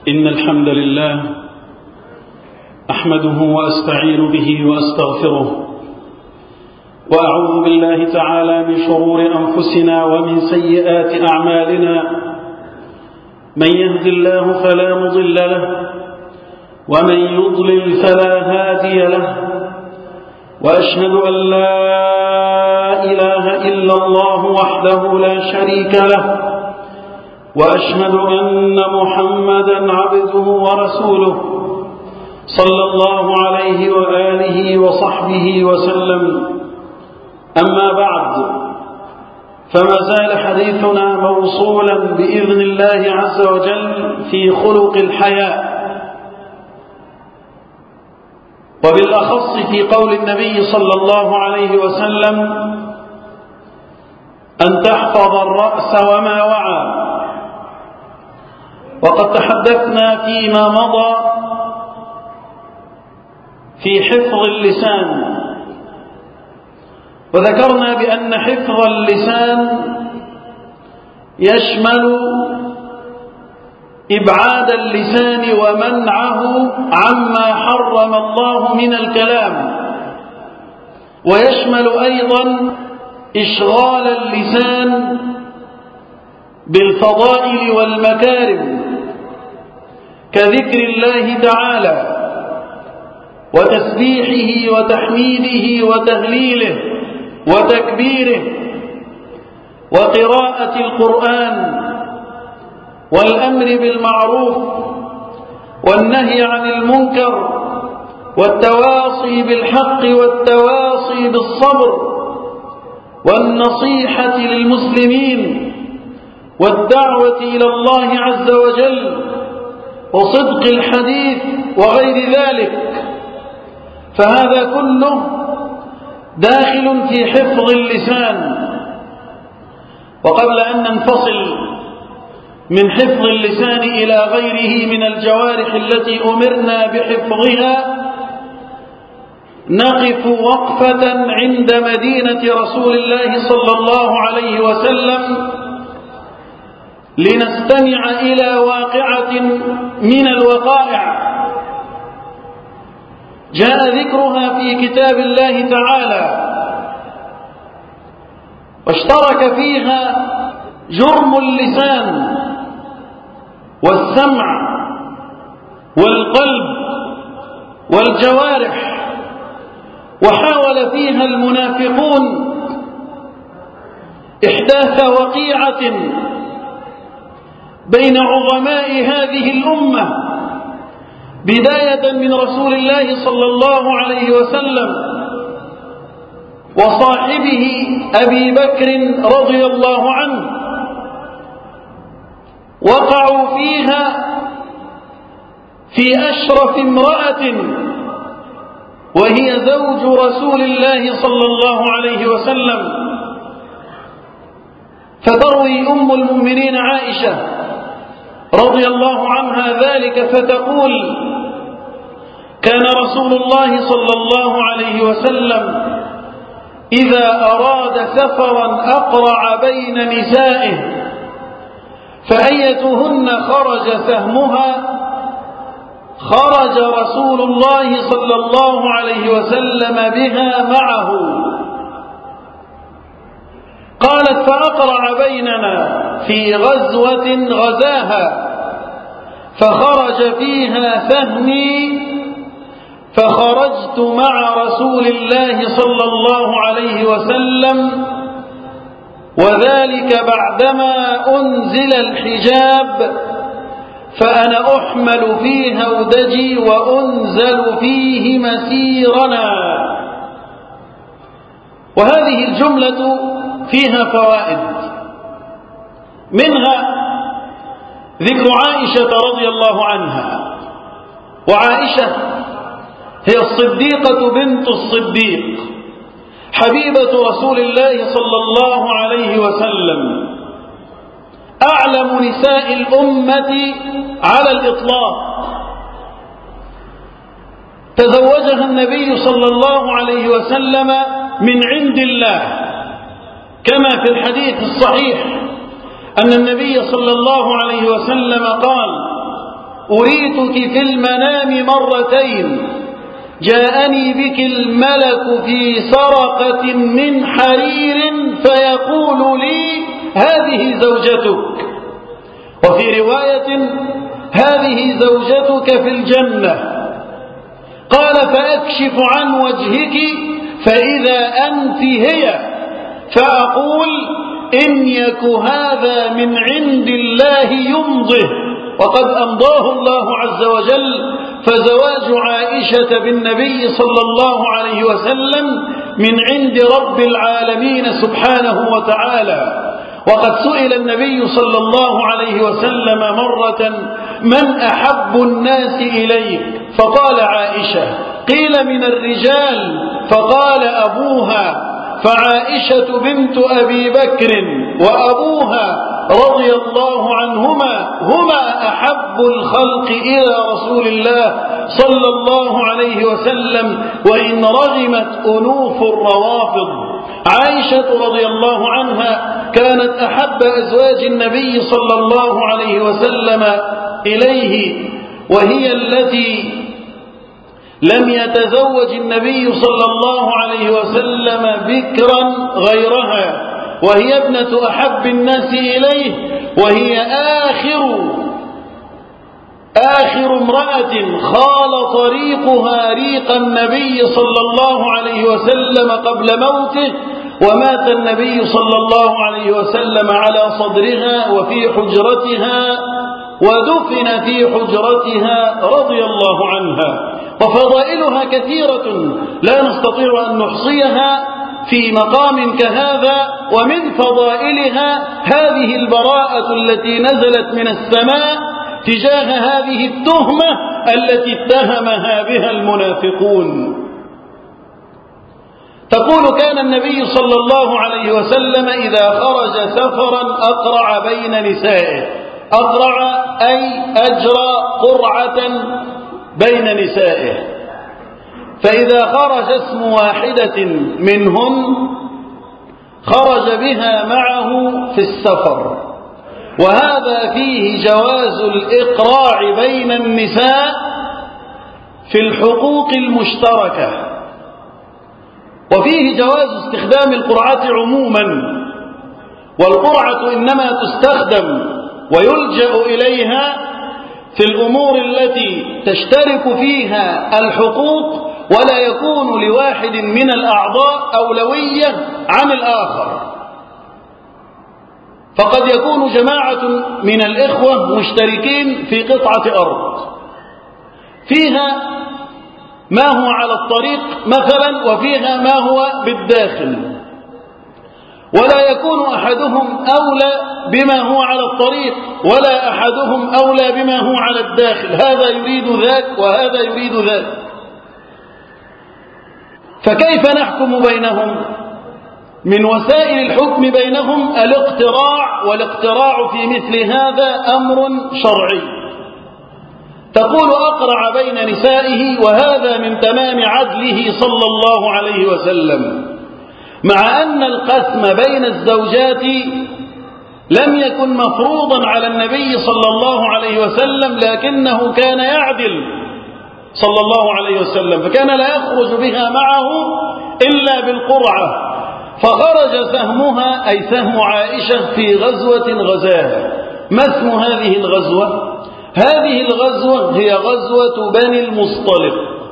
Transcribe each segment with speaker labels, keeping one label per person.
Speaker 1: إن الحمد لله أحمده وأستعين به وأستغفره وأعوذ بالله تعالى من شرور أنفسنا ومن سيئات أعمالنا. من يهد الله فلا مضل له ومن يضلل فلا هادي له، وأشهد أن لا إله إلا الله وحده لا شريك له، وأشهد أن محمدا عبده ورسوله صلى الله عليه وآله وصحبه وسلم. أما بعد، فما زال حديثنا موصولا بإذن الله عز وجل في خلق الحياء، وبالأخص في قول النبي صلى الله عليه وسلم: أن تحفظ الرأس وما وعى. وقد تحدثنا فيما مضى في حفظ اللسان، وذكرنا بأن حفظ اللسان يشمل إبعاد اللسان ومنعه عما حرم الله من الكلام، ويشمل أيضا إشغال اللسان بالفضائل والمكارم كذكر الله تعالى وتسبيحه وتحميده وتهليله وتكبيره وقراءة القرآن والأمر بالمعروف والنهي عن المنكر والتواصي بالحق والتواصي بالصبر والنصيحة للمسلمين والدعوة إلى الله عز وجل وصدق الحديث وغير ذلك. فهذا كله داخل في حفظ اللسان. وقبل أن ننفصل من حفظ اللسان إلى غيره من الجوارح التي أمرنا بحفظها، نقف وقفة عند مدينة رسول الله صلى الله عليه وسلم لنستمع إلى واقعة من الوقائع جاء ذكرها في كتاب الله تعالى، واشترك فيها جرم اللسان والسمع والقلب والجوارح، وحاول فيها المنافقون إحداث وقيعة بين عظماء هذه الأمة، بداية من رسول الله صلى الله عليه وسلم وصاحبه أبي بكر رضي الله عنه. وقعوا فيها في أشرف امرأة وهي زوج رسول الله صلى الله عليه وسلم، فتروي أم المؤمنين عائشة رضي الله عنها ذلك فتقول: كان رسول الله صلى الله عليه وسلم إذا أراد سفرا أقرع بين نسائه، فأيتهن خرج سهمها خرج رسول الله صلى الله عليه وسلم بها معه. قالت: فأقرع بيننا في غزوة غزاها، فخرج فيها سهمي فخرجت مع رسول الله صلى الله عليه وسلم، وذلك بعدما أنزل الحجاب، فأنا أحمل في هودجي وأنزل فيه مسيرنا. وهذه الجملة فيها فوائد، منها ذكر عائشة رضي الله عنها. وعائشة هي الصديقة بنت الصديق، حبيبة رسول الله صلى الله عليه وسلم، أعلم نساء الأمة على الإطلاق. تزوجها النبي صلى الله عليه وسلم من عند الله، كما في الحديث الصحيح أن النبي صلى الله عليه وسلم قال: أريتك في المنام مرتين، جاءني بك الملك في سرقة من حرير فيقول لي هذه زوجتك، وفي رواية هذه زوجتك في الجنة. قال فأكشف عن وجهك فإذا أنت هي، فأقول إن يك هذا من عند الله يمضه، وقد أمضاه الله عز وجل، فزواج عائشة بالنبي صلى الله عليه وسلم من عند رب العالمين سبحانه وتعالى. وقد سئل النبي صلى الله عليه وسلم مرة من أحب الناس إليك؟ فقال عائشة. قيل من الرجال؟ فقال أبوها، فعائشة بنت أبي بكر وأبوها رضي الله عنهما هما أحب الخلق إلى رسول الله صلى الله عليه وسلم، وإن رغمت أنوف الروافض. عائشة رضي الله عنها كانت أحب أزواج النبي صلى الله عليه وسلم إليه، وهي التي لم يتزوج النبي صلى الله عليه وسلم بكرا غيرها، وهي ابنة أحب الناس إليه، وهي آخر امرأة خال طريقها ريق النبي صلى الله عليه وسلم قبل موته، ومات النبي صلى الله عليه وسلم على صدرها وفي حجرتها، ودفن في حجرتها رضي الله عنها. وفضائلها كثيرة لا نستطيع أن نحصيها في مقام كهذا. ومن فضائلها هذه البراءة التي نزلت من السماء تجاه هذه التهمة التي اتهمها بها المنافقون. تقول كان النبي صلى الله عليه وسلم إذا خرج سفرا أقرع بين نسائه. أقرع أي أجرى قرعة بين نسائه، فإذا خرج اسم واحدة منهن خرج بها معه في السفر. وهذا فيه جواز الإقراع بين النساء في الحقوق المشتركة، وفيه جواز استخدام القرعة عموما. والقرعة إنما تستخدم ويلجأ إليها في الأمور التي تشترك فيها الحقوق، ولا يكون لواحد من الأعضاء أولوية عن الآخر. فقد يكون جماعة من الإخوة مشتركين في قطعة أرض فيها ما هو على الطريق مثلا، وفيها ما هو بالداخل، ولا يكون أحدهم أولى بما هو على الطريق، ولا أحدهم أولى بما هو على الداخل، هذا يريد ذاك وهذا يريد ذاك. فكيف نحكم بينهم؟ من وسائل الحكم بينهم الاقتراع، والاقتراع في مثل هذا أمر شرعي. تقول أقرع بين نسائه، وهذا من تمام عدله صلى الله عليه وسلم، مع أن القسم بين الزوجات لم يكن مفروضا على النبي صلى الله عليه وسلم، لكنه كان يعدل صلى الله عليه وسلم، فكان لا يخرج بها معه إلا بالقرعة. فخرج سهمها أي سهم عائشة في غزوة غزاها. ما اسم هذه الغزوة؟ هذه الغزوة هي غزوة بني المصطلق.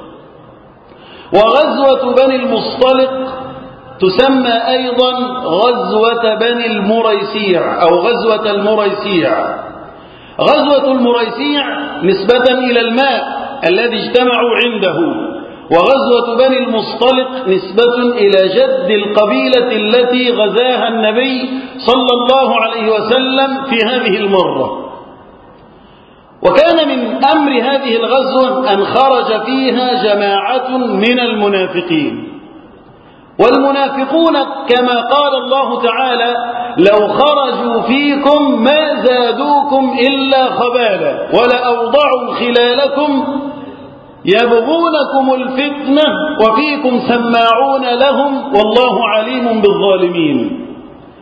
Speaker 1: وغزوة بني المصطلق تسمى أيضا غزوة بني المريسيع أو غزوة المريسيع. غزوة المريسيع نسبة إلى الماء الذي اجتمعوا عنده، وغزوة بني المصطلق نسبة إلى جد القبيلة التي غزاها النبي صلى الله عليه وسلم في هذه المرة. وكان من أمر هذه الغزوة أن خرج فيها جماعة من المنافقين. والمنافقون كما قال الله تعالى لو خرجوا فيكم ما زادوكم إلا خبالا ولأوضعوا خلالكم يبغونكم الفتنة وفيكم سماعون لهم والله عليم بالظالمين.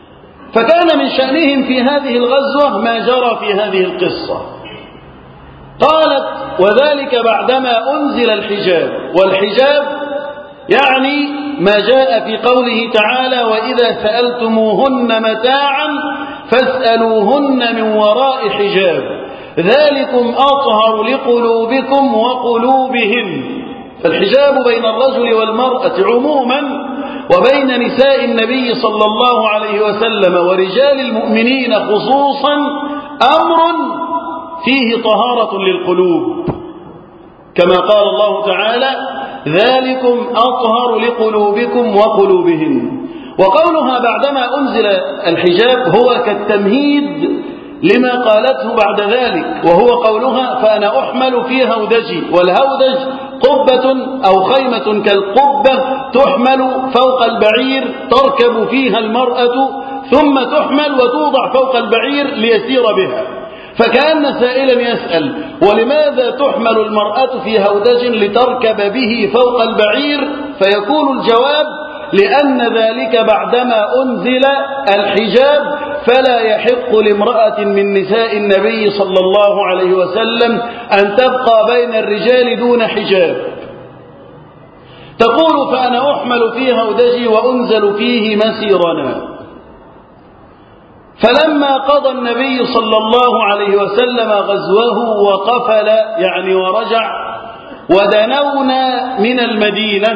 Speaker 1: فكان من شأنهم في هذه الغزوة ما جرى في هذه القصة. قالت وذلك بعدما أنزل الحجاب، والحجاب يعني ما جاء في قوله تعالى وإذا سألتموهن متاعا فاسألوهن من وراء حجاب ذلكم أطهر لقلوبكم وقلوبهم. فالحجاب بين الرجل والمرأة عموما وبين نساء النبي صلى الله عليه وسلم ورجال المؤمنين خصوصا أمر فيه طهارة للقلوب، كما قال الله تعالى ذلكم أطهر لقلوبكم وقلوبهم. وقولها بعدما أنزل الحجاب هو كالتمهيد لما قالته بعد ذلك، وهو قولها فأنا أحمل في هودجي، والهودج قبة أو خيمة كالقبة تحمل فوق البعير تركب فيها المرأة ثم تحمل وتوضع فوق البعير ليسير بها. فكأن سائلا يسأل ولماذا تحمل المرأة في هودج لتركب به فوق البعير؟ فيكون الجواب لأن ذلك بعدما أنزل الحجاب فلا يحق لامرأة من نساء النبي صلى الله عليه وسلم أن تبقى بين الرجال دون حجاب. تقول فأنا أحمل في هودجي وأنزل فيه مسيرنا. فلما قضى النبي صلى الله عليه وسلم غزوه وقفل يعني ورجع ودنونا من المدينة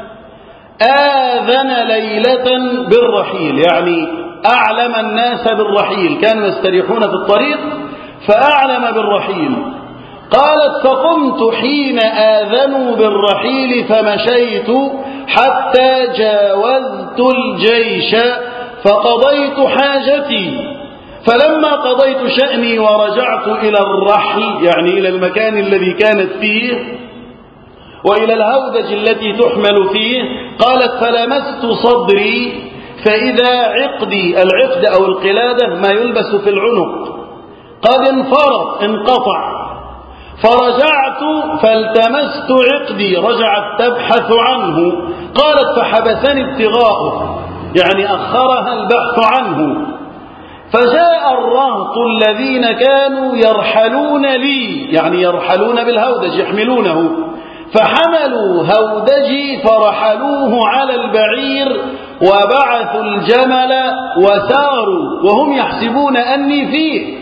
Speaker 1: آذن ليلة بالرحيل، يعني أعلم الناس بالرحيل، كانوا يستريحون في الطريق فأعلم بالرحيل. قالت فقمت حين آذنوا بالرحيل فمشيت حتى جاوزت الجيش فقضيت حاجتي، فلما قضيت شأني ورجعت إلى الرحل يعني إلى المكان الذي كانت فيه وإلى الهودج التي تحمل فيه، قالت فلمست صدري فإذا عقدي، العقد أو القلادة ما يلبس في العنق، قد انقطع، فرجعت فالتمست عقدي، رجعت تبحث عنه. قالت فحبسني ابتغاؤه يعني أخرها البحث عنه. فجاء الرهط الذين كانوا يرحلون لي يعني يرحلون بالهودج يحملونه، فحملوا هودجي فرحلوه على البعير وبعثوا الجمل وساروا وهم يحسبون أني فيه.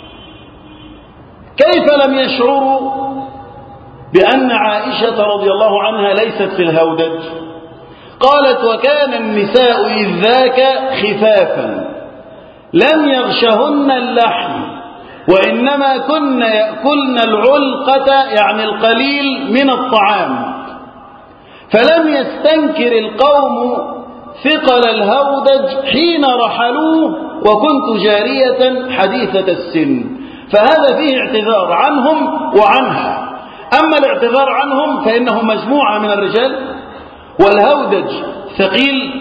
Speaker 1: كيف لم يشعروا بأن عائشة رضي الله عنها ليست في الهودج؟ قالت وكان النساء إذ ذاك خفافا لم يغشهن اللحم وإنما كن يأكلن العلقة يعني القليل من الطعام، فلم يستنكر القوم ثقل الهودج حين رحلوه وكنت جارية حديثة السن. فهذا فيه اعتذار عنهم وعنها. أما الاعتذار عنهم فإنهم مجموعة من الرجال والهودج ثقيل،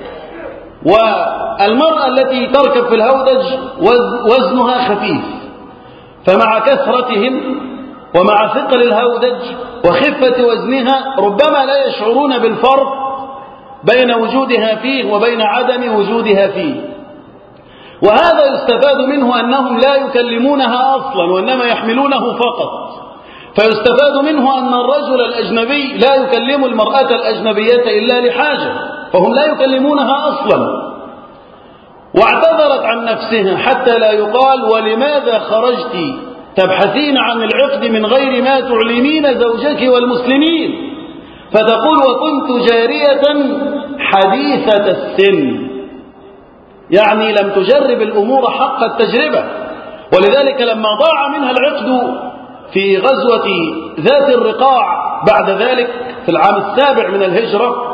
Speaker 1: والمرأة التي تركب في الهودج وزنها خفيف، فمع كثرتهم ومع ثقل الهودج وخفة وزنها ربما لا يشعرون بالفرق بين وجودها فيه وبين عدم وجودها فيه. وهذا يستفاد منه أنهم لا يكلمونها أصلا وإنما يحملونه فقط، فيستفاد منه أن الرجل الأجنبي لا يكلم المرأة الأجنبية إلا لحاجة، فهم لا يكلمونها أصلا. واعتذرت عن نفسها حتى لا يقال ولماذا خرجت تبحثين عن العقد من غير ما تعلمين زوجك والمسلمين. فتقول وكنت جارية حديثة السن، يعني لم تجرب الأمور حق التجربة. ولذلك لما ضاع منها العقد في غزوة ذات الرقاع بعد ذلك في العام 7 من الهجرة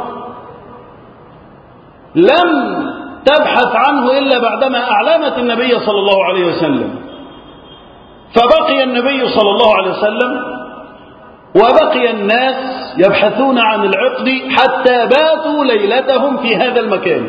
Speaker 1: لم تبحث عنه إلا بعدما أعلمت النبي صلى الله عليه وسلم. فبقي النبي صلى الله عليه وسلم وبقي الناس يبحثون عن العقد حتى باتوا ليلتهم في هذا المكان.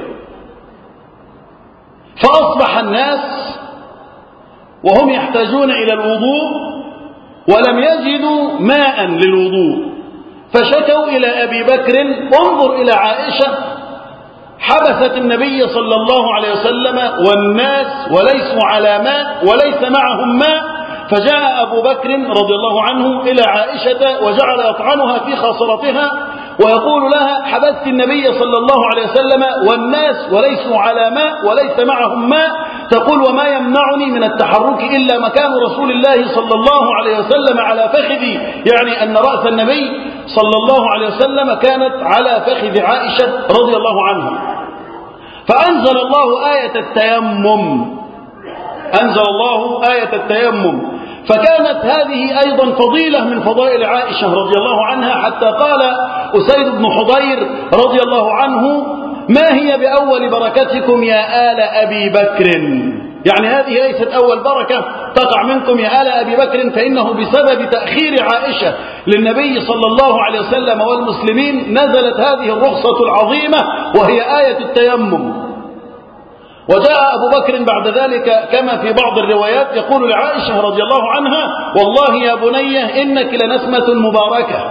Speaker 1: فأصبح الناس وهم يحتاجون إلى الوضوء ولم يجدوا ماء للوضوء، فشكوا إلى أبي بكر انظر إلى عائشة حبست النبي صلى الله عليه وسلم والناس وليسوا على ماء وليس معهم ماء، فجاء أبو بكر رضي الله عنه إلى عائشة وجعل يطعنها في خاصرتها ويقول لها: حبست النبي صلى الله عليه وسلم والناس وليسوا على ماء وليس معهم ماء. تقول: وما يمنعني من التحرك إلا مكان رسول الله صلى الله عليه وسلم على فخذي، يعني أن رأس النبي صلى الله عليه وسلم كانت على فخذ عائشة رضي الله عنها. فأنزل الله آية التيمم، أنزل الله آية التيمم، فكانت هذه أيضا فضيلة من فضائل عائشة رضي الله عنها، حتى قال أسيد بن حضير رضي الله عنه: ما هي بأول بركتكم يا آل أبي بكر؟ يعني هذه ليست أول بركة تقع منكم يا آل أبي بكر، فإنه بسبب تأخير عائشة للنبي صلى الله عليه وسلم والمسلمين نزلت هذه الرخصة العظيمة وهي آية التيمم. وجاء أبو بكر بعد ذلك كما في بعض الروايات يقول لعائشة رضي الله عنها: والله يا بني إنك لنسمة مباركة.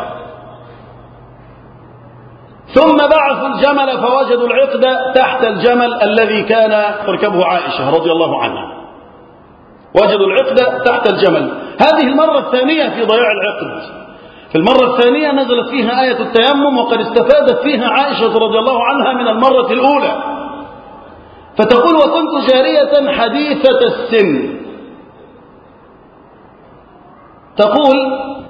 Speaker 1: ثم بعثوا الجمل فوجدوا العقد تحت الجمل الذي كان تركبه عائشة رضي الله عنها، وجدوا العقد تحت الجمل. هذه المرة الثانية في ضياع العقد، في المرة الثانية نزلت فيها آية التيمم، وقد استفادت فيها عائشة رضي الله عنها من المرة الأولى. فتقول: وكنت جارية حديثة السن، تقول: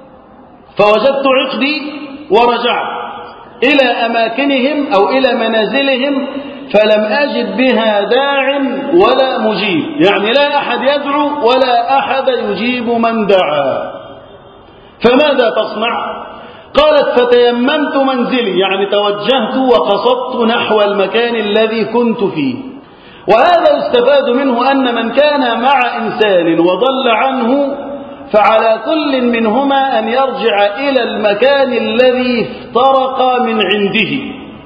Speaker 1: فوجدت عقدي ورجعت إلى أماكنهم أو إلى منازلهم فلم أجد بها داع ولا مجيب، يعني لا أحد يدعو ولا أحد يجيب من دعا، فماذا تصنع؟ قالت: فتيممت منزلي، يعني توجهت وقصدت نحو المكان الذي كنت فيه. وهذا يستفاد منه أن من كان مع إنسان وضل عنه فعلى كل منهما أن يرجع إلى المكان الذي افترق من عنده.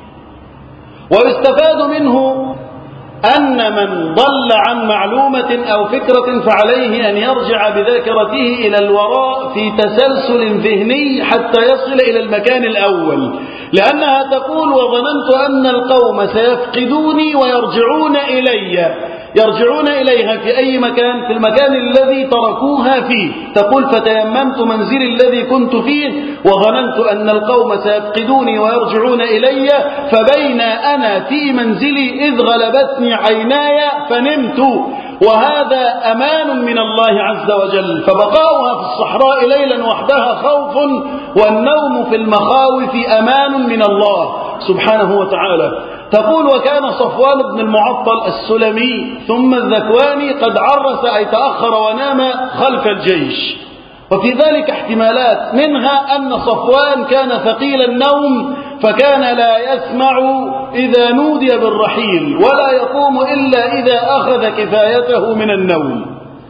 Speaker 1: ويستفاد منه أن من ضل عن معلومة أو فكرة فعليه أن يرجع بذاكرته إلى الوراء في تسلسل ذهني حتى يصل إلى المكان الأول، لأنها تقول: وظننت أن القوم سيفقدوني ويرجعون إلي، يرجعون إليها في أي مكان؟ في المكان الذي تركوها فيه. تقول: فتيممت منزلي الذي كنت فيه وظننت أن القوم سيفقدوني ويرجعون إلي، فبين أنا في منزلي إذ غلبتني عيناي فنمت، وهذا أمان من الله عز وجل، فبقاؤها في الصحراء ليلا وحدها خوف، والنوم في المخاوف أمان من الله سبحانه وتعالى. تقول: وكان صفوان بن المعطل السلمي ثم الذكواني قد عرس أي تأخر ونام خلف الجيش، وفي ذلك احتمالات، منها أن صفوان كان ثقيل النوم فكان لا يسمع إذا نودي بالرحيل ولا يقوم إلا إذا أخذ كفايته من النوم.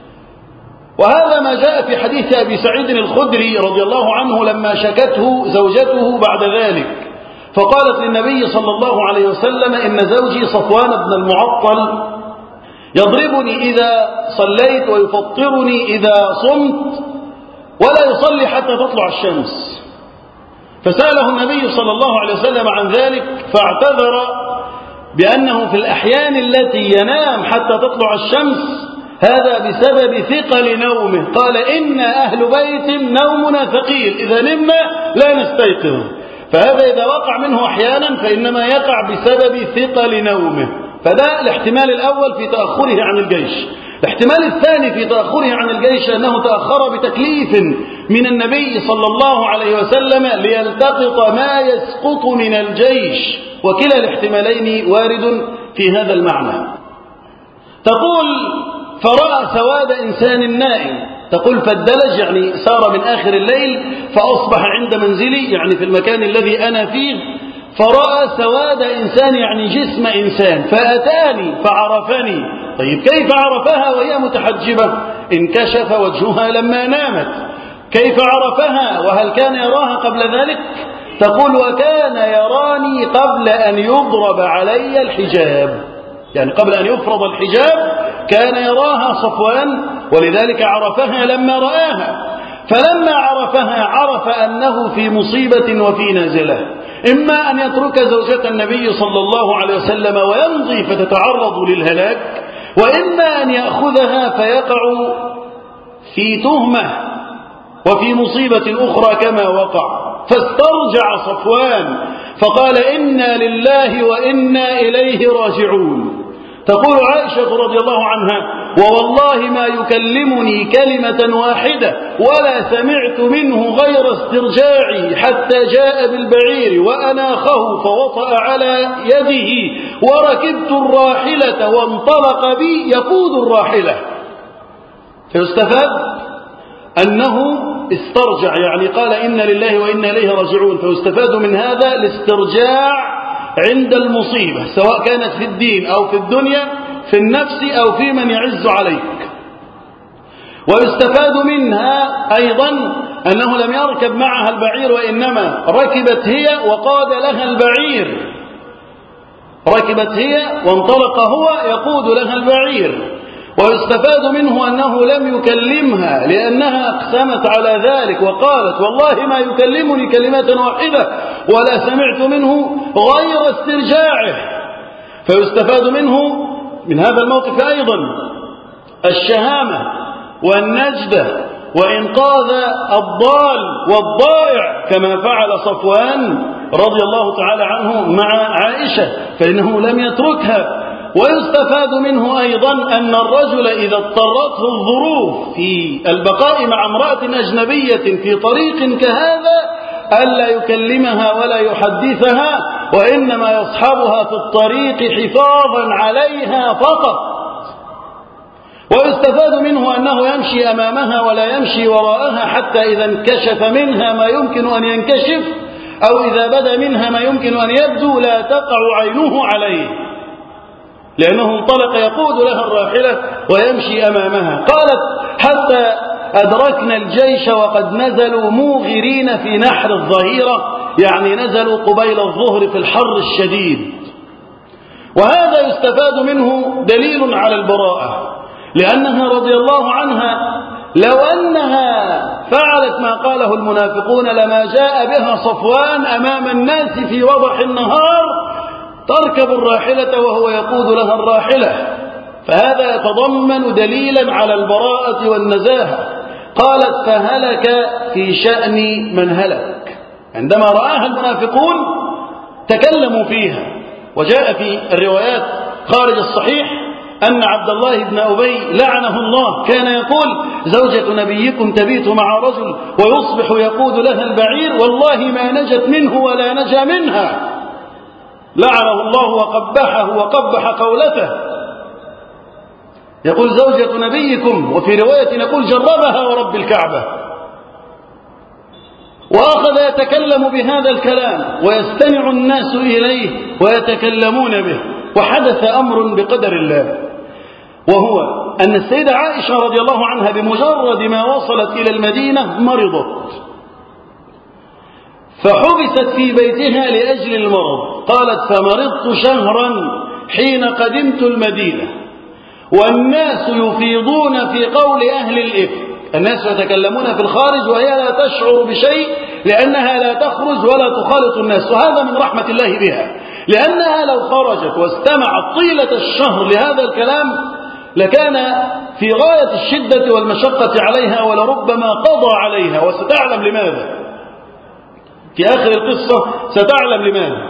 Speaker 1: وهذا ما جاء في حديث أبي سعيد الخدري رضي الله عنه لما شكته زوجته بعد ذلك، فقالت للنبي صلى الله عليه وسلم: إن زوجي صفوان بن المعطل يضربني إذا صليت ويفطرني إذا صمت ولا يصلي حتى تطلع الشمس. فسأله النبي صلى الله عليه وسلم عن ذلك فاعتذر بأنه في الأحيان التي ينام حتى تطلع الشمس هذا بسبب ثقل نومه. قال: إن أهل بيت نومنا ثقيل، إذا نمنا لا نستيقظ، فهذا إذا وقع منه أحيانا فإنما يقع بسبب ثقل نومه. فده الاحتمال الأول في تأخره عن الجيش. الاحتمال الثاني في تأخره عن الجيش أنه تأخر بتكليف من النبي صلى الله عليه وسلم ليلتقط ما يسقط من الجيش، وكلا الاحتمالين وارد في هذا المعنى. تقول: فرأى سواد إنسان نائم، تقول: فالدلج يعني سار من آخر الليل فأصبح عند منزلي، يعني في المكان الذي أنا فيه، فرأى سواد إنسان يعني جسم إنسان، فأتاني فعرفني. طيب كيف عرفها وهي متحجبة؟ انكشف وجهها لما نامت. كيف عرفها وهل كان يراها قبل ذلك؟ تقول: وكان يراني قبل أن يضرب علي الحجاب، يعني قبل أن يفرض الحجاب كان يراها صفوان، ولذلك عرفها لما رآها. فلما عرفها عرف أنه في مصيبة وفي نازلة، إما أن يترك زوجة النبي صلى الله عليه وسلم ويمضي فتتعرض للهلاك، وإما أن يأخذها فيقع في تهمة وفي مصيبة أخرى كما وقع، فاسترجع صفوان فقال إنا لله وإنا إليه راجعون. تقول عائشة رضي الله عنها: ووالله ما يكلمني كلمة واحدة ولا سمعت منه غير استرجاعي حتى جاء بالبعير وأناخه فوطأ على يده وركبت الراحلة وانطلق بي يقود الراحلة. فيستفاد أنه استرجع، يعني قال إنا لله وإنا إليه راجعون، فيستفاد من هذا الاسترجاع عند المصيبة، سواء كانت في الدين أو في الدنيا، في النفس أو في من يعز عليك. ويستفاد منها أيضا أنه لم يركب معها البعير، وإنما ركبت هي وقاد لها البعير، ركبت هي وانطلق هو يقود لها البعير. ويستفاد منه أنه لم يكلمها لأنها أقسمت على ذلك وقالت: والله ما يكلمني كلمة واحدة ولا سمعت منه غير استرجاعه. فيستفاد منه من هذا الموقف أيضا الشهامة والنجدة وإنقاذ الضال والضائع كما فعل صفوان رضي الله تعالى عنه مع عائشة، فإنه لم يتركها. ويستفاد منه أيضا أن الرجل إذا اضطرته الظروف في البقاء مع امرأة أجنبية في طريق كهذا ألا يكلمها ولا يحدثها، وإنما يصحبها في الطريق حفاظا عليها فقط. ويستفاد منه أنه يمشي أمامها ولا يمشي وراءها حتى إذا انكشف منها ما يمكن أن ينكشف أو إذا بدا منها ما يمكن أن يبدو لا تقع عينه عليه، لأنه انطلق يقود لها الراحلة ويمشي أمامها. قالت: حتى أدركنا الجيش وقد نزلوا موغرين في نحر الظهيرة، يعني نزلوا قبيل الظهر في الحر الشديد. وهذا يستفاد منه دليل على البراءة، لأنها رضي الله عنها لو أنها فعلت ما قاله المنافقون لما جاء بها صفوان أمام الناس في وضح النهار تركب الراحلة وهو يقود لها الراحلة، فهذا يتضمن دليلا على البراءة والنزاهة. قالت: فهلك في شأن من هلك. عندما رآها المنافقون تكلموا فيها، وجاء في الروايات خارج الصحيح أن عبد الله بن أبي لعنه الله كان يقول: زوجة نبيكم تبيت مع رجل ويصبح يقود لها البعير والله ما نجت منه ولا نجا منها، لعنه الله وقبحه وقبح قولته. يقول: زوجة نبيكم، وفي رواية نقول: جربها ورب الكعبة. وأخذ يتكلم بهذا الكلام ويستمع الناس إليه ويتكلمون به. وحدث أمر بقدر الله، وهو أن السيدة عائشة رضي الله عنها بمجرد ما وصلت إلى المدينة مرضت، فحبست في بيتها لأجل المرض. قالت: فمرضت شهرا حين قدمت المدينة والناس يفيضون في قول أهل الإفك، الناس يتكلمون في الخارج وهي لا تشعر بشيء لأنها لا تخرج ولا تخالط الناس، وهذا من رحمة الله بها، لأنها لو خرجت واستمعت طيلة الشهر لهذا الكلام لكان في غاية الشدة والمشقة عليها ولربما قضى عليها، وستعلم لماذا في آخر القصة، ستعلم لماذا.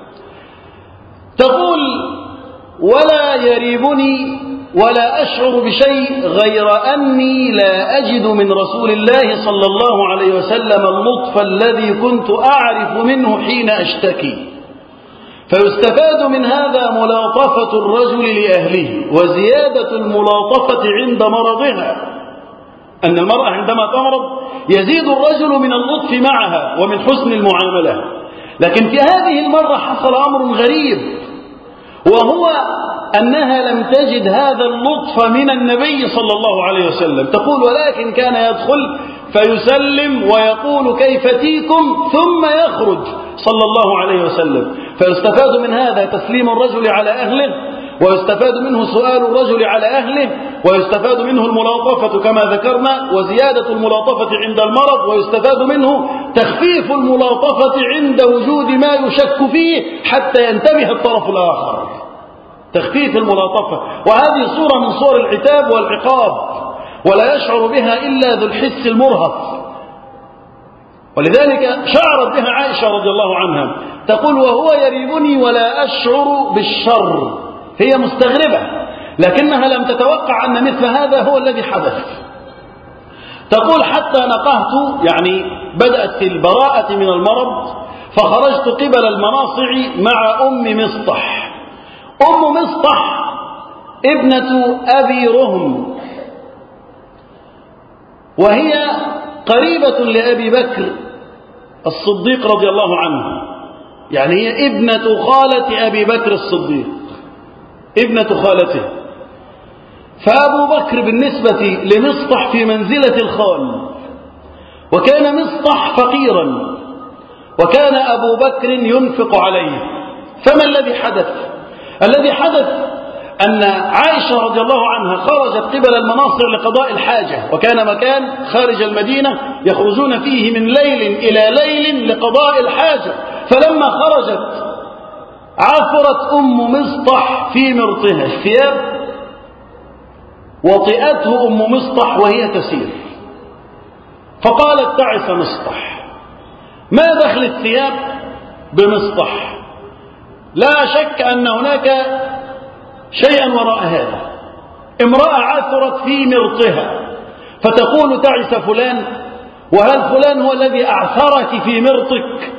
Speaker 1: تقول: ولا يريبني ولا أشعر بشيء غير أني لا أجد من رسول الله صلى الله عليه وسلم اللطف الذي كنت أعرف منه حين أشتكي. فيستفاد من هذا ملاطفة الرجل لأهله وزيادة الملاطفة عند مرضها، أن المرأة عندما تمرض يزيد الرجل من اللطف معها ومن حسن المعاملة. لكن في هذه المرة حصل أمر غريب، وهو أنها لم تجد هذا اللطف من النبي صلى الله عليه وسلم. تقول: ولكن كان يدخل فيسلم ويقول: كيف تيكم، ثم يخرج صلى الله عليه وسلم. فيستفاد من هذا تسليم الرجل على أهله، ويستفاد منه سؤال الرجل على أهله، ويستفاد منه الملاطفة كما ذكرنا وزيادة الملاطفة عند المرض، ويستفاد منه تخفيف الملاطفة عند وجود ما يشك فيه حتى ينتبه الطرف الآخر، تخفيف الملاطفة. وهذه صورة من صور العتاب والعقاب، ولا يشعر بها إلا ذو الحس المرهف. ولذلك شعرت بها عائشة رضي الله عنها، تقول: وهو يريبني ولا أشعر بالشر. هي مستغربة، لكنها لم تتوقع أن مثل هذا هو الذي حدث. تقول: حتى نقهت، يعني بدأت في البراءة من المرض، فخرجت قبل المناصع مع أم مصطح. أم مصطح ابنة أبي رهم، وهي قريبة لأبي بكر الصديق رضي الله عنه، يعني هي ابنة خالة أبي بكر الصديق، ابنة خالته. فأبو بكر بالنسبة لمصطح في منزلة الخال، وكان مصطح فقيرا، وكان أبو بكر ينفق عليه. فما الذي حدث؟ الذي حدث أن عائشة رضي الله عنها خرجت قبل المناصر لقضاء الحاجة، وكان مكان خارج المدينة يخرجون فيه من ليل إلى ليل لقضاء الحاجة. فلما خرجت عثرت أم مصطح في مرطها الثياب، وطئته أم مصطح وهي تسير، فقالت: تعس مصطح. ما دخل الثياب بمصطح؟ لا شك أن هناك شيئا وراء هذا. امرأة عثرت في مرطها فتقول: تعس فلان، وهل فلان هو الذي أعثرك في مرطك؟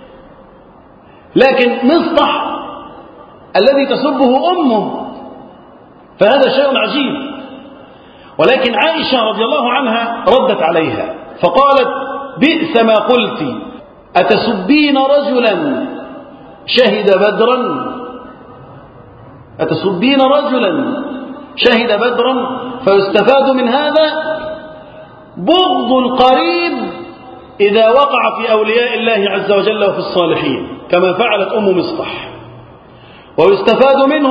Speaker 1: لكن مصطح الذي تسبه أمه، فهذا شيء عجيب. ولكن عائشة رضي الله عنها ردت عليها فقالت: بئس ما قلت، أتسبين رجلا شهد بدرا؟ أتسبين رجلا شهد بدرا؟ فيستفاد من هذا بغض القريب إذا وقع في أولياء الله عز وجل وفي الصالحين، كما فعلت أم مصطح. ويستفاد منه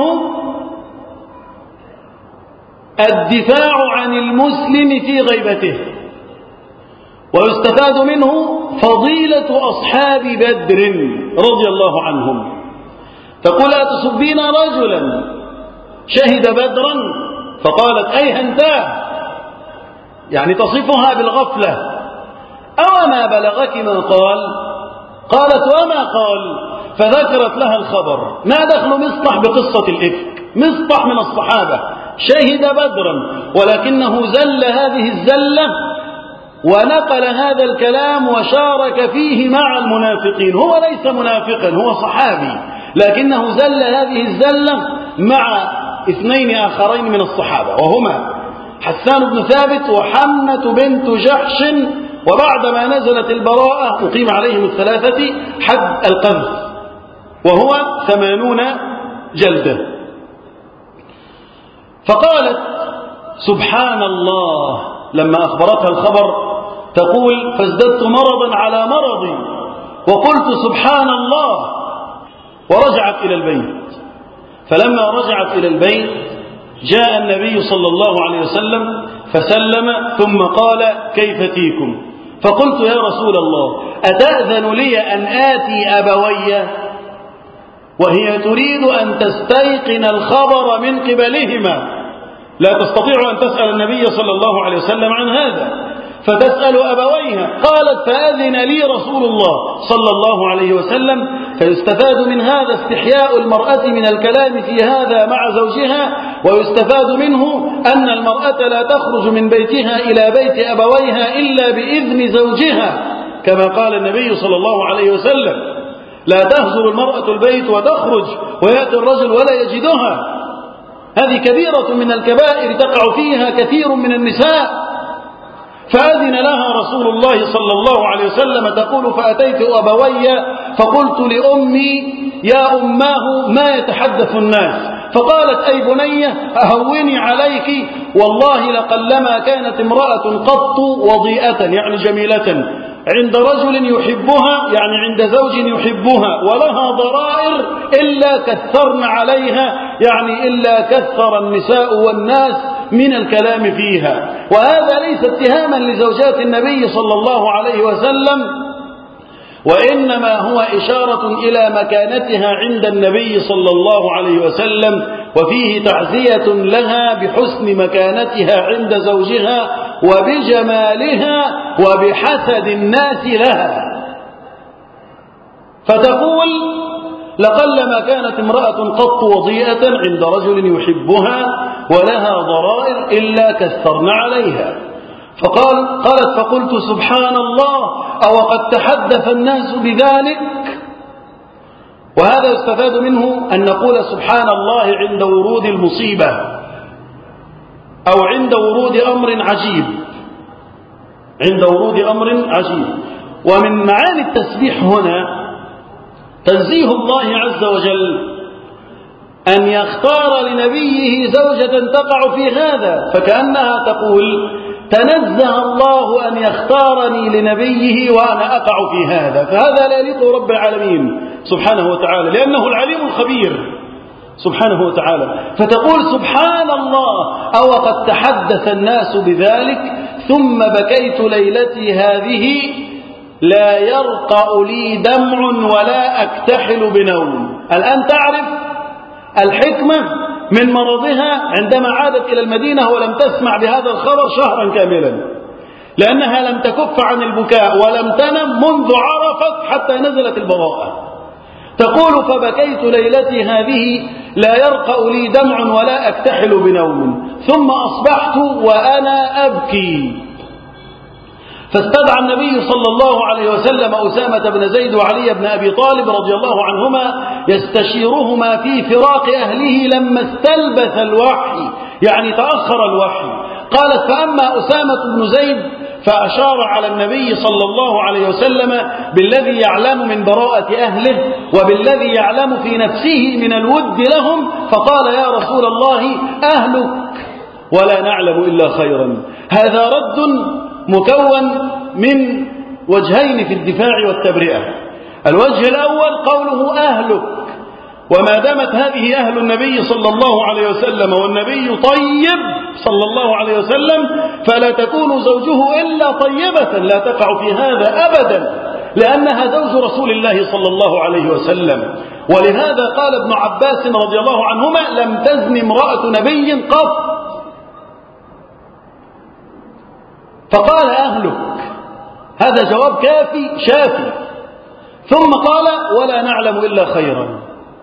Speaker 1: الدفاع عن المسلم في غيبته، ويستفاد منه فضيلة أصحاب بدر رضي الله عنهم. تقول: أتسبين رجلا شهد بدرا؟ فقالت: أي هنتاه، يعني تصفها بالغفلة. أوما بلغك ما قال؟ قالت: وما قال؟ فذكرت لها الخبر. ما دخل مصطح بقصة الإفك؟ مصطح من الصحابة، شهد بدرا، ولكنه زل هذه الزلة ونقل هذا الكلام وشارك فيه مع المنافقين. هو ليس منافقا، هو صحابي، لكنه زل هذه الزلة مع اثنين آخرين من الصحابة، وهما حسان بن ثابت وحمنة بنت جحش. وبعدما نزلت البراءة أقيم عليهم الثلاثة حد القذف، وهو 80 جلدة. فقالت: سبحان الله، لما أخبرتها الخبر تقول: فازددت مرضا على مرضي وقلت سبحان الله، ورجعت إلى البيت. فلما رجعت إلى البيت جاء النبي صلى الله عليه وسلم فسلم، ثم قال: كيف تيكم؟ فقلت: يا رسول الله، أتأذن لي أن آتي أبوي؟ وهي تريد أن تستيقن الخبر من قبلهما، لا تستطيع أن تسأل النبي صلى الله عليه وسلم عن هذا، فتسأل أبويها. قالت: فأذن لي رسول الله صلى الله عليه وسلم. فيستفاد من هذا استحياء المرأة من الكلام في هذا مع زوجها، ويستفاد منه أن المرأة لا تخرج من بيتها إلى بيت أبويها إلا بإذن زوجها، كما قال النبي صلى الله عليه وسلم: لا تهجر المرأة البيت وتخرج ويأتي الرجل ولا يجدها. هذه كبيرة من الكبائر تقع فيها كثير من النساء. فأذن لها رسول الله صلى الله عليه وسلم. تقول: فأتيت أبوي فقلت لأمي: يا أماه، ما يتحدث الناس؟ فقالت: أي بنية، أهوني عليك، والله لقلما كانت امرأة قط وضيئة، يعني جميلة، عند رجل يحبها، يعني عند زوج يحبها، ولها ضرائر، إلا كثرن عليها، يعني إلا كثر النساء والناس من الكلام فيها. وهذا ليس اتهاما لزوجات النبي صلى الله عليه وسلم، وإنما هو إشارة إلى مكانتها عند النبي صلى الله عليه وسلم وفيه تعزية لها بحسن مكانتها عند زوجها وبجمالها وبحسد الناس لها، فتقول: لقلما كانت امرأة قط وضيئة عند رجل يحبها ولها ضرائر إلا كثرن عليها. قالت: فقلت: سبحان الله، أو قد تحدث الناس بذلك؟ وهذا يستفاد منه أن نقول سبحان الله عند ورود المصيبة أو عند ورود أمر عجيب، عند ورود أمر عجيب. ومن معاني التسبيح هنا تنزيه الله عز وجل أن يختار لنبيه زوجة تقع في هذا، فكأنها تقول: تنزه الله أن يختارني لنبيه وأنا أقع في هذا، فهذا لا يليق رب العالمين سبحانه وتعالى، لأنه العليم الخبير سبحانه وتعالى. فتقول: سبحان الله، أو قد تحدث الناس بذلك، ثم بكيت ليلتي هذه لا يرقأ لي دمع ولا أكتحل بنوم. الآن تعرف الحكمة من مرضها عندما عادت إلى المدينة ولم تسمع بهذا الخبر شهرا كاملا، لأنها لم تكف عن البكاء ولم تنم منذ عرفت حتى نزلت البراءة. تقول: فبكيت ليلتي هذه لا يرقأ لي دمع ولا أكتحل بنوم، ثم أصبحت وأنا أبكي. فاستدعى النبي صلى الله عليه وسلم أسامة بن زيد وعلي بن أبي طالب رضي الله عنهما يستشيرهما في فراق أهله لما استلبث الوحي، يعني تأخر الوحي. قالت: فأما أسامة بن زيد فأشار على النبي صلى الله عليه وسلم بالذي يعلم من براءة أهله وبالذي يعلم في نفسه من الود لهم، فقال: يا رسول الله، أهلك ولا نعلم إلا خيرا. هذا رد مكون من وجهين في الدفاع والتبرئة. الوجه الأول قوله: أهلك، وما دامت هذه أهل النبي صلى الله عليه وسلم والنبي طيب صلى الله عليه وسلم فلا تكون زوجه إلا طيبة، لا تقع في هذا أبدا، لأنها زوج رسول الله صلى الله عليه وسلم. ولهذا قال ابن عباس رضي الله عنهما: لم تزن امرأة نبي قط. فقال: أهلك، هذا جواب كافي شافي. ثم قال: ولا نعلم إلا خيرا.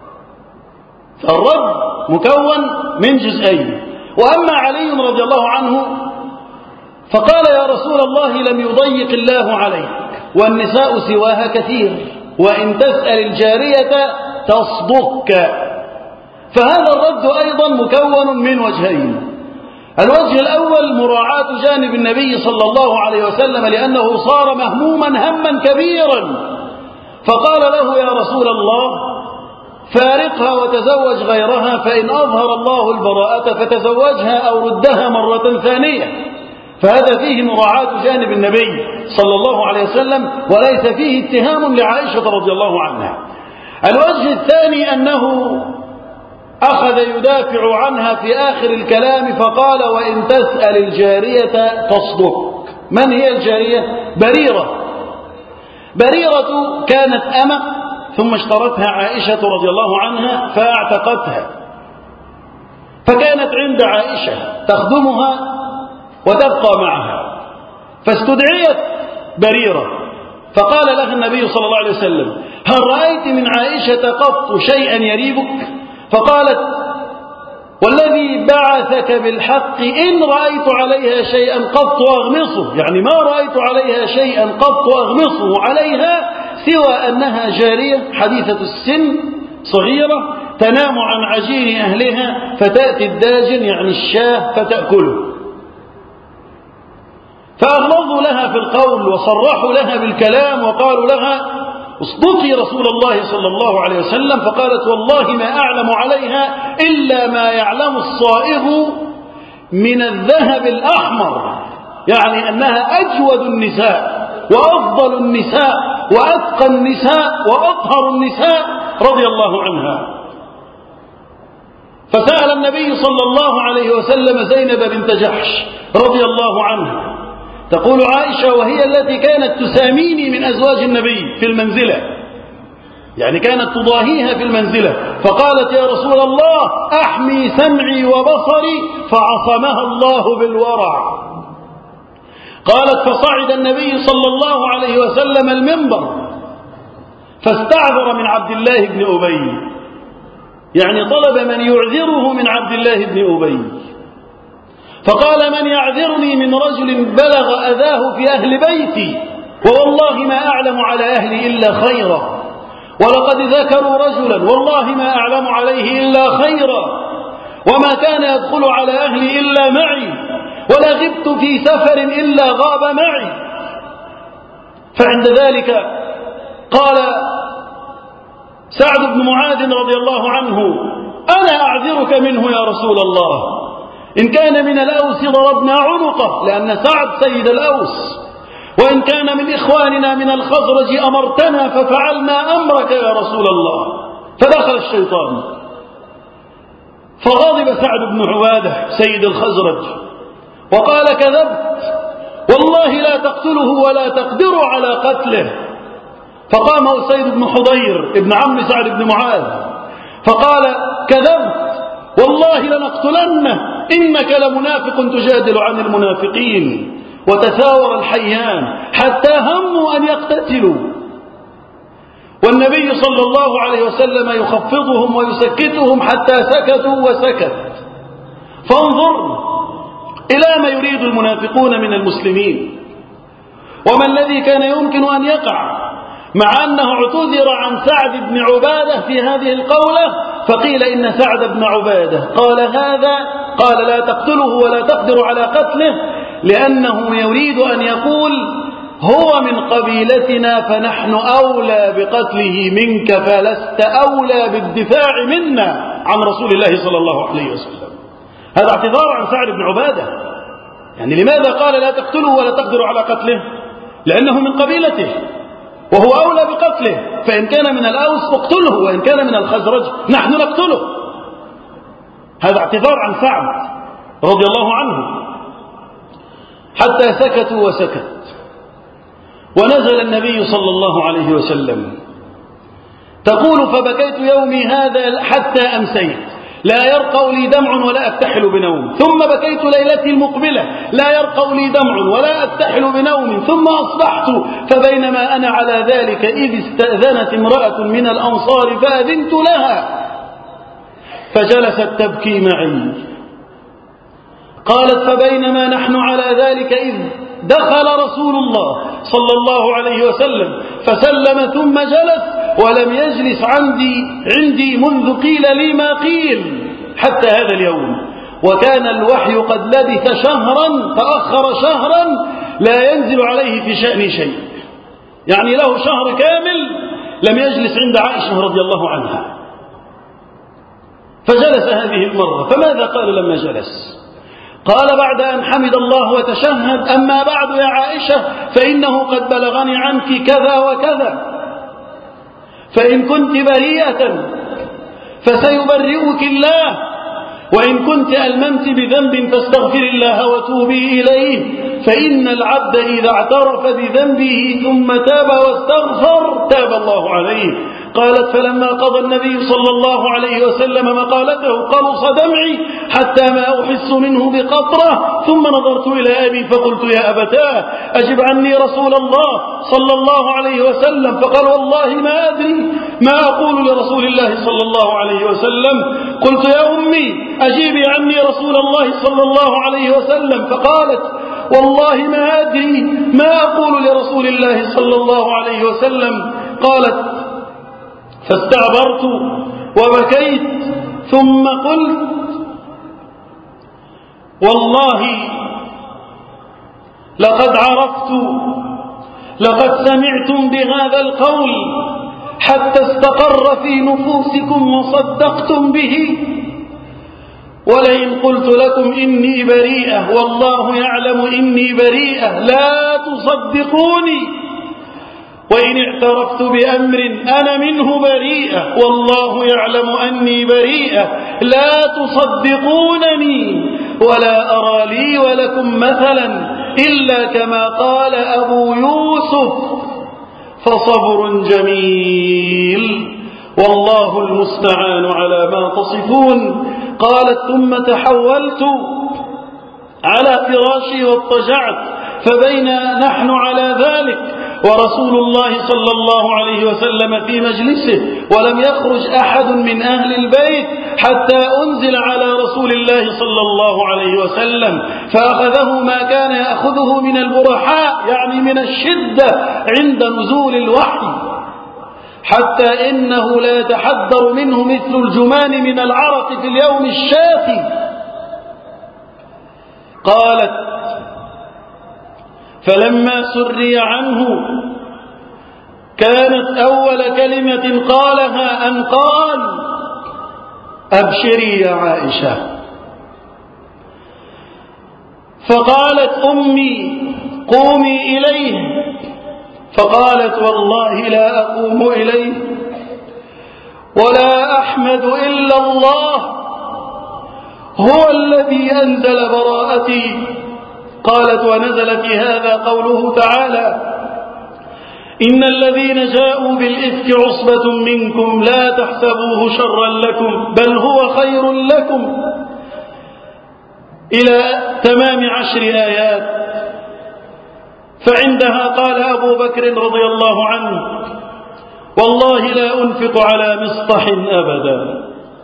Speaker 1: فالرد مكون من جزئين. وأما علي رضي الله عنه فقال: يا رسول الله، لم يضيق الله عليك، والنساء سواها كثير، وإن تسأل الجارية تصدقك. فهذا الرد أيضا مكون من وجهين. الوجه الأول مراعاة جانب النبي صلى الله عليه وسلم، لأنه صار مهموما هما كبيرا، فقال له: يا رسول الله، فارقها وتزوج غيرها، فإن أظهر الله البراءة فتزوجها أو ردها مرة ثانية. فهذا فيه مراعاة جانب النبي صلى الله عليه وسلم، وليس فيه اتهام لعائشة رضي الله عنها. الوجه الثاني أنه أخذ يدافع عنها في آخر الكلام، فقال: وإن تسأل الجارية تصدق. من هي الجارية؟ بريرة. بريرة كانت أمة، ثم اشترتها عائشة رضي الله عنها فاعتقتها، فكانت عند عائشة تخدمها وتبقى معها. فاستدعيت بريرة، فقال لها النبي صلى الله عليه وسلم: هل رأيت من عائشة قط شيئا يريبك؟ فقالت: والذي بعثك بالحق إن رأيت عليها شيئا قط أغمصه، يعني ما رأيت عليها شيئا قط أغمصه عليها سوى أنها جارية حديثة السن صغيرة تنام عن عجين أهلها فتأتي الداجن، يعني الشاه، فتأكله. فأغلظوا لها في القول وصرحوا لها بالكلام وقالوا لها: اصدقي رسول الله صلى الله عليه وسلم. فقالت: والله ما أعلم عليها إلا ما يعلم الصائغ من الذهب الأحمر، يعني أنها أجود النساء وأفضل النساء وأتقى النساء وأطهر النساء رضي الله عنها. فسأل النبي صلى الله عليه وسلم زينب بنت جحش رضي الله عنها. تقول عائشة: وهي التي كانت تساميني من أزواج النبي في المنزلة، يعني كانت تضاهيها في المنزلة، فقالت يا رسول الله أحمي سمعي وبصري، فعصمها الله بالورع. قالت فصعد النبي صلى الله عليه وسلم المنبر فاستعذر من عبد الله بن أبي، يعني طلب من يعذره من عبد الله بن أبي، فقال من يعذرني من رجل بلغ أذاه في أهل بيتي، ووالله ما أعلم على أهلي إلا خيرا، ولقد ذكروا رجلا والله ما أعلم عليه إلا خيرا، وما كان يدخل على أهلي إلا معي، ولا غبت في سفر إلا غاب معي. فعند ذلك قال سعد بن معاذ رضي الله عنه أنا أعذرك منه يا رسول الله، إن كان من الأوس ضربنا عنقه، لأن سعد سيد الأوس، وإن كان من إخواننا من الخزرج أمرتنا ففعلنا أمرك يا رسول الله. فدخل الشيطان فغضب سعد بن عبادة سيد الخزرج وقال كذبت، والله لا تقتله ولا تقدر على قتله. فقام أسيد بن حضير ابن عم سعد بن معاذ فقال كذبت، والله لنقتلنه، إنك لمنافق تجادل عن المنافقين. وتثاور الحيان حتى هموا أن يقتتلوا، والنبي صلى الله عليه وسلم يخفضهم ويسكتهم حتى سكتوا وسكت. فانظر إلى ما يريد المنافقون من المسلمين، وما الذي كان يمكن أن يقع، مع أنه اعتذر عن سعد بن عبادة في هذه القولة، فقيل إن سعد بن عبادة قال هذا، قال لا تقتله ولا تقدر على قتله، لأنه يريد أن يقول هو من قبيلتنا فنحن أولى بقتله منك، فلست أولى بالدفاع منا عن رسول الله صلى الله عليه وسلم. هذا اعتذار عن سعد بن عبادة. يعني لماذا قال لا تقتله ولا تقدر على قتله؟ لأنه من قبيلته وهو أولى بقتله، فإن كان من الأوس اقتله، وإن كان من الخزرج نحن نقتله. هذا اعتذار عن سعد رضي الله عنه. حتى سكتوا وسكت، ونزل النبي صلى الله عليه وسلم. تقول فبكيت يومي هذا حتى أمسيت، لا يرقى لي دمع ولا أكتحل بنوم، ثم بكيت ليلتي المقبلة لا يرقى لي دمع ولا أكتحل بنوم، ثم أصبحت فبينما أنا على ذلك إذ استأذنت امرأة من الأنصار فأذنت لها فجلست تبكي معي. قالت فبينما نحن على ذلك إذ دخل رسول الله صلى الله عليه وسلم فسلم ثم جلس، ولم يجلس عندي منذ قيل لي ما قيل حتى هذا اليوم، وكان الوحي قد لبث شهرا فأخر شهرا لا ينزل عليه في شأن شيء، يعني له شهر كامل لم يجلس عند عائشة رضي الله عنها. فجلس هذه المرة، فماذا قال لما جلس؟ قال بعد أن حمد الله وتشهد أما بعد يا عائشة فإنه قد بلغني عنك كذا وكذا، فإن كنت بريئة فسيبرئك الله، وإن كنت ألممت بذنب فاستغفر الله وتوبي إليه، فإن العبد إذا اعترف بذنبه ثم تاب واستغفر تاب الله عليه. قالت فلما قضى النبي صلى الله عليه وسلم مقالته قلص دمعي حتى ما أحس منه بقطرة، ثم نظرت إلى أبي فقلت يا أبتاه أجب عني رسول الله صلى الله عليه وسلم، فقال والله ما أدري ما أقول لرسول الله صلى الله عليه وسلم. قلت يا أمي أجيبي عني رسول الله صلى الله عليه وسلم، فقالت والله ما أدري ما أقول لرسول الله صلى الله عليه وسلم. قالت فاستعبرت وبكيت ثم قلت والله لقد سمعتم بهذا القول حتى استقر في نفوسكم وصدقتم به، ولئن قلت لكم إني بريئة والله يعلم إني بريئة لا تصدقوني، وإن اعترفت بأمر أنا منه بريئة والله يعلم أني بريئة لا تصدقونني، ولا أرى لي ولكم مثلا إلا كما قال أبو يوسف فصبر جميل والله المستعان على ما تصفون. قالت ثم تحولت على فراشي واضطجعت، فبينا نحن على ذلك ورسول الله صلى الله عليه وسلم في مجلسه ولم يخرج أحد من أهل البيت حتى أنزل على رسول الله صلى الله عليه وسلم، فأخذه ما كان يأخذه من البرحاء يعني من الشدة عند نزول الوحي، حتى إنه لا يتحدر منه مثل الجمان من العرق في اليوم الشافي. قالت فلما سري عنه كانت أول كلمة قالها أن قال أبشري يا عائشة. فقالت أمي قومي إليه، فقالت والله لا أقوم إليه ولا أحمد إلا الله هو الذي أنزل براءتي. قالت ونزل في هذا قوله تعالى إن الذين جاءوا بالإفك عصبة منكم لا تحسبوه شرا لكم بل هو خير لكم إلى تمام 10 آيات. فعندها قال أبو بكر رضي الله عنه والله لا أنفق على مصطح أبدا.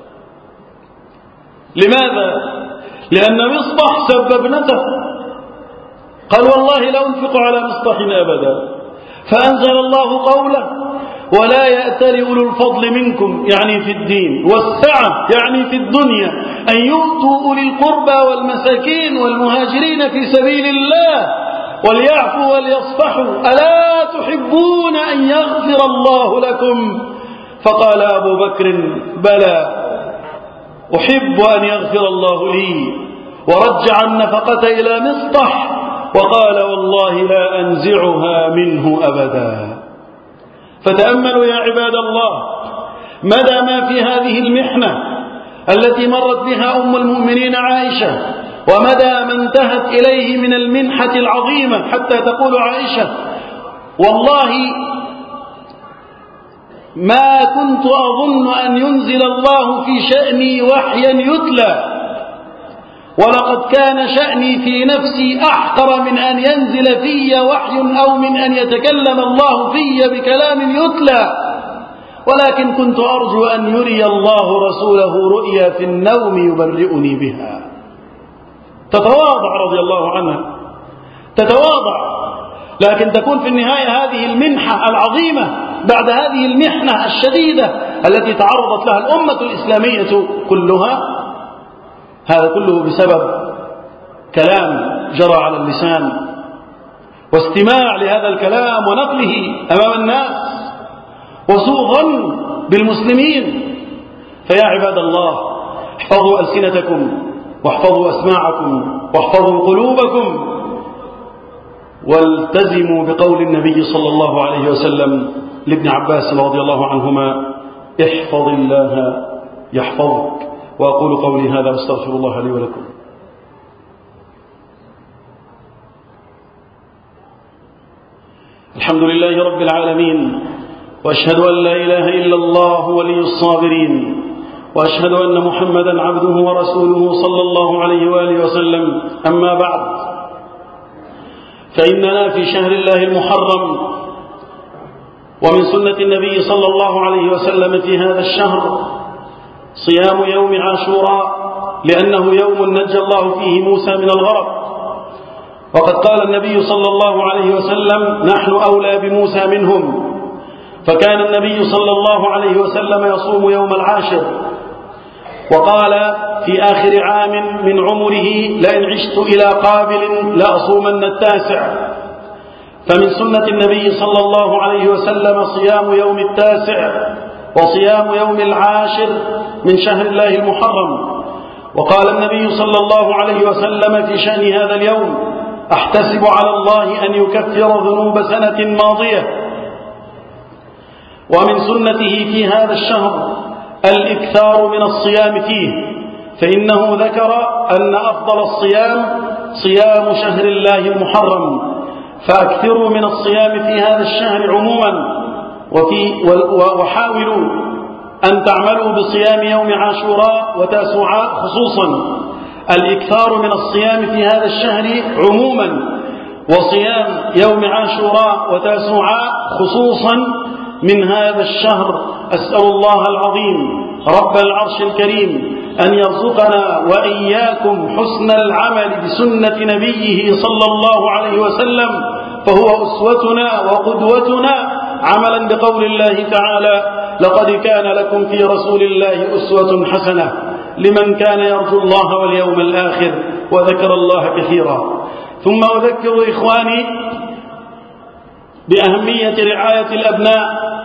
Speaker 1: لماذا؟ لأن مصطح سب ابنته، قال والله لا أنفق على مصطح أبدا، فأنزل الله قوله ولا يأتل أولو الفضل منكم يعني في الدين والسعة يعني في الدنيا أن يؤتوا أولي القربى والمساكين والمهاجرين في سبيل الله وليعفوا وليصفحوا ألا تحبون أن يغفر الله لكم؟ فقال أبو بكر بلى أحب أن يغفر الله لي، ورجع النفقة إلى مصطح وقال والله لا أنزعها منه أبدا. فتأملوا يا عباد الله مدى ما في هذه المحنة التي مرت بها أم المؤمنين عائشة، ومدى ما انتهت إليه من المنحة العظيمة، حتى تقول عائشة والله ما كنت أظن أن ينزل الله في شأني وحيا يتلى، ولقد كان شأني في نفسي أحقر من أن ينزل في وحي أو من أن يتكلم الله في بكلام يتلى، ولكن كنت أرجو أن يري الله رسوله رؤيا في النوم يبرئني بها. تتواضع رضي الله عنها، تتواضع، لكن تكون في النهاية هذه المنحة العظيمة بعد هذه المحنة الشديدة التي تعرضت لها الأمة الإسلامية كلها. هذا كله بسبب كلام جرى على اللسان واستماع لهذا الكلام ونقله أمام الناس وسوء ظن بالمسلمين. فيا عباد الله احفظوا ألسنتكم واحفظوا أسماعكم واحفظوا قلوبكم، والتزموا بقول النبي صلى الله عليه وسلم لابن عباس رضي الله عنهما احفظ الله يحفظك. وأقول قولي هذا واستغفر الله لي ولكم. الحمد لله رب العالمين، وأشهد أن لا إله إلا الله ولي الصابرين، وأشهد أن محمدا عبده ورسوله صلى الله عليه وآله وسلم. أما بعد، فإننا في شهر الله المحرم، ومن سنة النبي صلى الله عليه وسلم في هذا الشهر صيام يوم عاشوراء، لأنه يوم نجى الله فيه موسى من الغرق. وقد قال النبي صلى الله عليه وسلم نحن أولى بموسى منهم، فكان النبي صلى الله عليه وسلم يصوم يوم العاشر، وقال في آخر عام من عمره لئن عشت إلى قابل لأصومن التاسع. فمن سنة النبي صلى الله عليه وسلم صيام يوم التاسع وصيام يوم العاشر من شهر الله المحرم. وقال النبي صلى الله عليه وسلم في شأن هذا اليوم أحتسب على الله أن يكفر ذنوب سنة ماضية. ومن سنته في هذا الشهر الإكثار من الصيام فيه، فإنه ذكر أن أفضل الصيام صيام شهر الله المحرم، فأكثروا من الصيام في هذا الشهر عموما، وحاولوا أن تعملوا بصيام يوم عاشوراء وتاسوعاء خصوصا. الإكثار من الصيام في هذا الشهر عموما، وصيام يوم عاشوراء وتاسوعاء خصوصا من هذا الشهر. أسأل الله العظيم رب العرش الكريم أن يرزقنا وإياكم حسن العمل بسنة نبيه صلى الله عليه وسلم، فهو أسوتنا وقدوتنا، عملا بقول الله تعالى: لقد كان لكم في رسول الله أسوة حسنة لمن كان يرجو الله واليوم الآخر وذكر الله كثيرا. ثم أذكر إخواني بأهمية رعاية الأبناء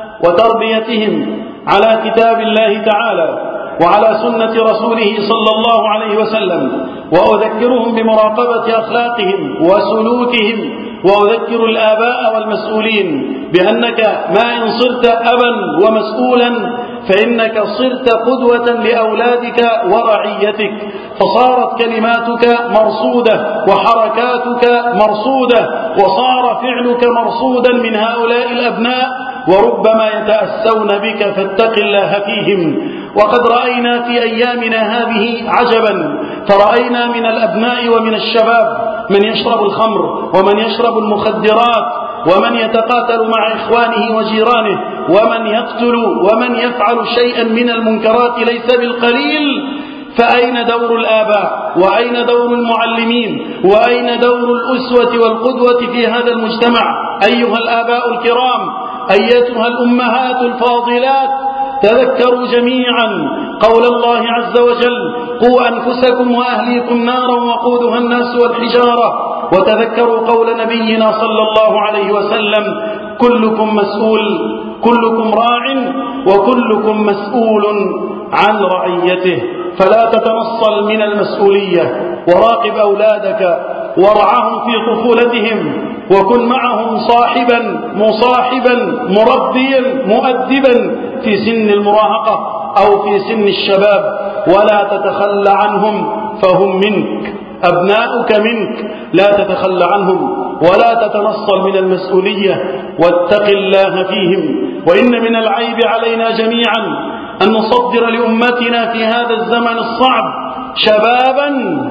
Speaker 1: وتربيتهم على كتاب الله تعالى وعلى سنة رسوله صلى الله عليه وسلم، وأذكرهم بمراقبة أخلاقهم وسلوكهم، وأذكر الآباء والمسؤولين بأنك ما إن صرت أبا ومسؤولا فإنك صرت قدوة لأولادك ورعيتك، فصارت كلماتك مرصودة وحركاتك مرصودة وصار فعلك مرصودا من هؤلاء الأبناء، وربما يتأسون بك، فاتق الله فيهم. وقد رأينا في أيامنا هذه عجبا، فرأينا من الأبناء ومن الشباب من يشرب الخمر ومن يشرب المخدرات ومن يتقاتل مع إخوانه وجيرانه ومن يقتل ومن يفعل شيئا من المنكرات ليس بالقليل. فأين دور الآباء؟ وأين دور المعلمين؟ وأين دور الأسوة والقدوة في هذا المجتمع؟ أيها الآباء الكرام، أيتها الأمهات الفاضلات، تذكروا جميعا قول الله عز وجل: قوا أنفسكم وأهليكم نارا وقودها الناس والحجارة، وتذكروا قول نبينا صلى الله عليه وسلم: كلكم مسؤول، كلكم راع، وكلكم مسؤول عن رعيته. فلا تتنصل من المسؤولية، وراقب أولادك وارعهم في طفولتهم، وكن معهم صاحبا مصاحبا مربيا مؤدبا في سن المراهقة أو في سن الشباب، ولا تتخلى عنهم فهم منك، أبناؤك منك، لا تتخلى عنهم ولا تتنصل من المسؤولية، واتق الله فيهم. وإن من العيب علينا جميعا أن نصدر لأمتنا في هذا الزمن الصعب شبابا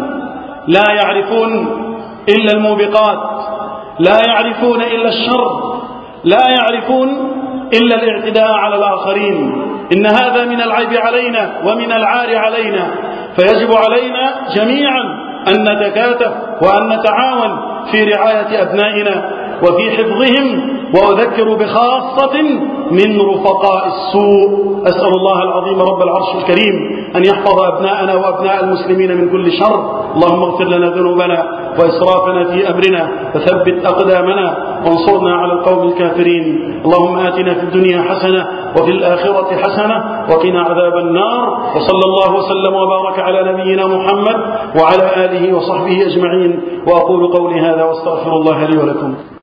Speaker 1: لا يعرفون إلا الموبقات، لا يعرفون إلا الشر، لا يعرفون إلا الاعتداء على الآخرين. إن هذا من العيب علينا ومن العار علينا، فيجب علينا جميعا أن نتكاتف وأن نتعاون في رعاية أبنائنا وفي حفظهم. وأذكر بخاصة من رفقاء السوء. أسأل الله العظيم رب العرش الكريم أن يحفظ أبناءنا وأبناء المسلمين من كل شر. اللهم اغفر لنا ذنوبنا وإسرافنا في أمرنا، وثبت أقدامنا، وانصرنا على القوم الكافرين. اللهم آتنا في الدنيا حسنة وفي الآخرة حسنة وقنا عذاب النار. وصلى الله وسلم وبارك على نبينا محمد وعلى آله وصحبه أجمعين. وأقول قولي هذا واستغفر الله لي ولكم.